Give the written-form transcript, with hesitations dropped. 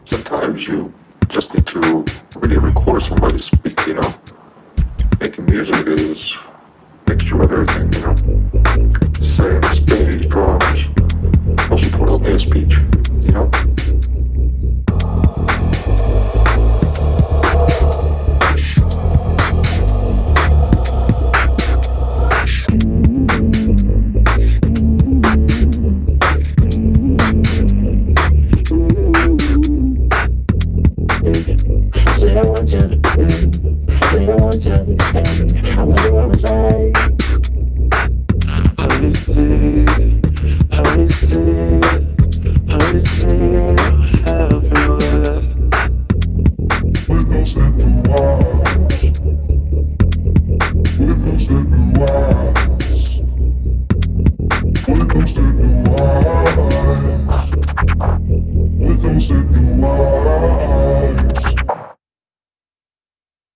Sometimes you just need to really record somebody speak, Making music is a mixture of everything, Synth, bass, drums, most importantly, speech. With those that blue eyes.